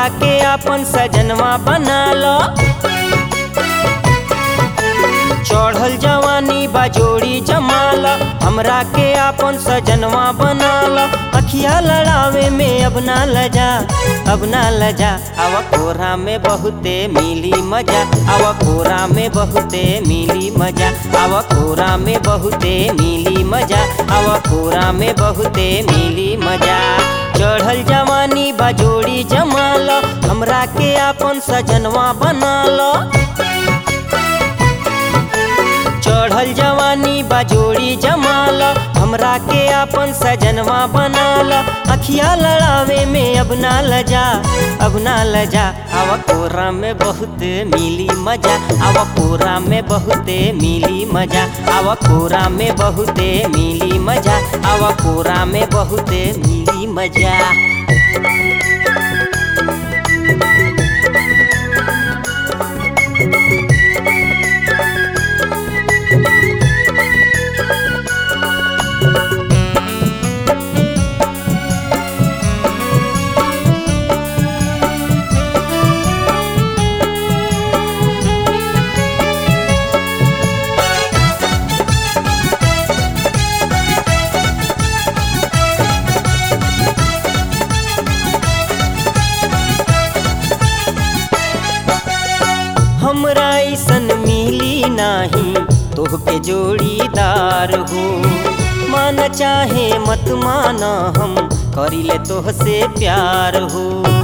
के आपन सजनवा बना लो। चढ़ल जवानी बाजोड़ी जमाला, हमरा के आपन सजनवा बना लो। अखिया लड़ावे में अब ना लजा, अब ना लजा। आवा कोरा में बहुते मिली मजा, आवा कोरा में बहुते मिली मजा, आवा कोरा में बहुते मिली मजा, आवा कोरा में बहुते मिली मजा। चढ़ल जवानी बाजोड़ी जमाला, हमरा के आपन सजनवा बना लो। चढ़ल जवानी बाजोड़ी जमाला, हमरा के आपन सजनवा बनाला। अखिया लड़ावे में अब ना लजा, अब ना लजा। आवा कोरा में बहुत मिली मजा, आवा कोरा में बहुते मिली मजा, आवा कोरा में बहुते मिली मजा, आवा कोरा में बहुते मिली मजा। हमरा ऐसन मिली नाही तोहके जोड़ीदार हो। मान चाहे मत माना, हम करिले तोहसे प्यार हो।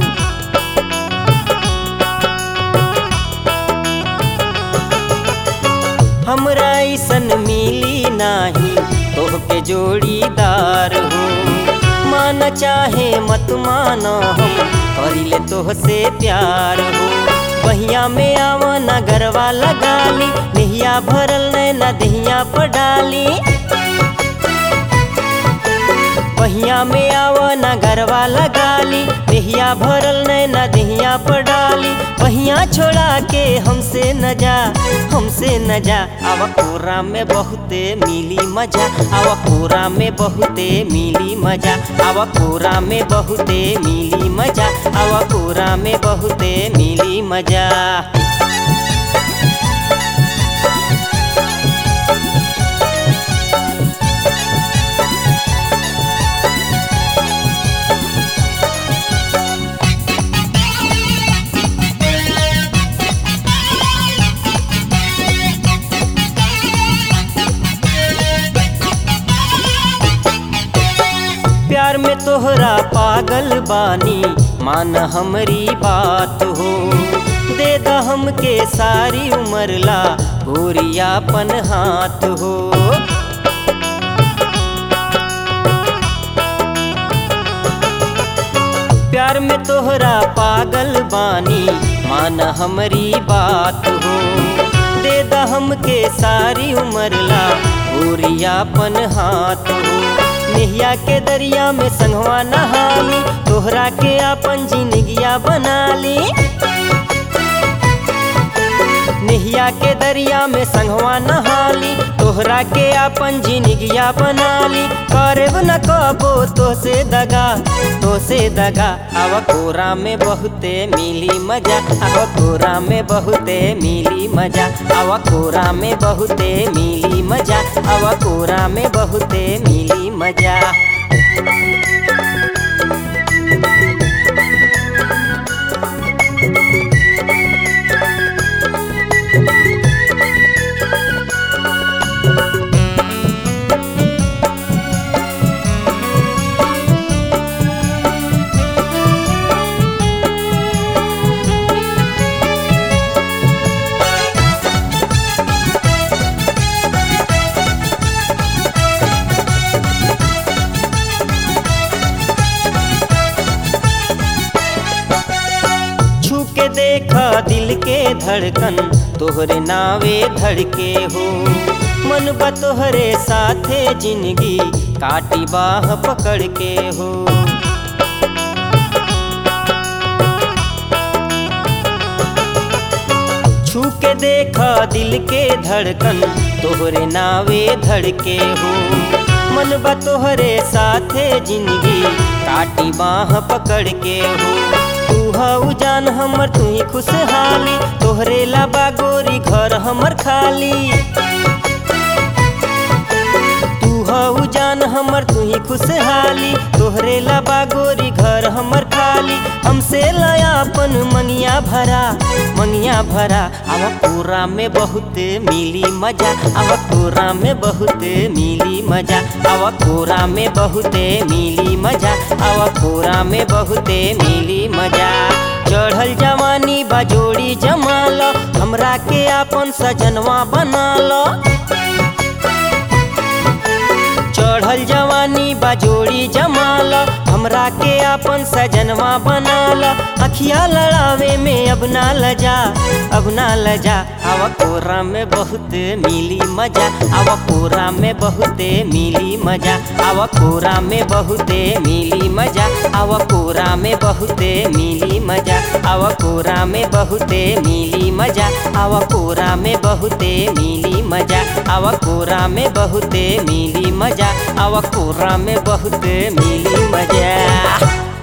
हमरा ऐसन मिली नाही तोहके जोड़ीदार हो। मान चाहे मत माना, हम करिले तोहसे प्यार हो। बहिया में आवा ना गरवा लगाली, नहिया भरल नैना दहिया पर डाली। बहिया में आवा ना गरवा लगाली, नहिया भरल नैना दहिया पर डाली। बहिया छोड़ा के हमसे न जा, हमसे न जा। आवा कोरा में बहुते मिली मजा, आवा कोरा में बहुते मिली मजा, आवा कोरा में बहुते मिली मजा, आवा कोरा में बहुते मिली मजा। प्यार में तोहरा पागल बानी, मान हमरी बात हो। दे दा हमके सारी उम्र ला गोरियापन हाथ हो। प्यार में तोहरा पागल बानी, मान हमरी बात हो। दे दा हमके सारी उम्र ला गोरियापन हाथ हो। नेहिया के दरिया में संगवा नहाली, तोहरा के आपन जिंदगिया बना ली। नेहिया के दरिया में संगवा नहाली, तोहरा के आपन जिंदगिया बना ली। करब न कबो तोसे दगा, तोसे दगा। आवा कोरा में बहुते मिली मजा, आवा कोरा में बहुते मिली मजा, आवा कोरा में बहुते मिली मजा, आवा कोरा में बहुते मिली मजा। के देखा दिल के धड़कन, तोहरे नावे धड़के हो। मन बा तोहरे साथे जिंदगी काटी बाह पकड़ के हो। छू के देखा दिल के धड़कन, तोहरे नावे धड़के हो। मन बा तोहरे साथे जिंदगी काटी बाह पकड़ के हो। तू हऊ जान हमर तू ही खुशहाली, तोहरे ला बा गोरी घर हमर खाली। तू हऊ जान हमर तू ही खुशहाली, तोहरे ला बा गोरी घर हमर खाली। हमसे लाया अपन मंगिया भरा, मंगिया भरा। आवा कोरा में बहुत मिली मजा, आवा कोरा में बहुत मिली मजा, आवा कोरा में बहुत मिली मजा, आवा कोरा में बहुत मिली मजा। चढ़ल जवानी बा जोड़ी जमाल, हमरा के आपन सजनवा बनाल। चढ़ल जवानी बा जोड़ी जमाल, हमरा के आपन सजनवा बनाल। अखिया लड़ावे में अब ना लजा, अब ना लजा। आवा कोरा में बहुत मिली मजा, आवा कोरा में बहुत मिली मजा, आवा कोरा में बहुत मिली मजा, आवा कोरा में बहुत मिली मजा, आवा कोरा में बहुत मिली मजा, आवा कोरा में बहुत मिली मजा, आवा कोरा में बहुत मिली मजा, आवा कोरा में बहुत मिली मजा।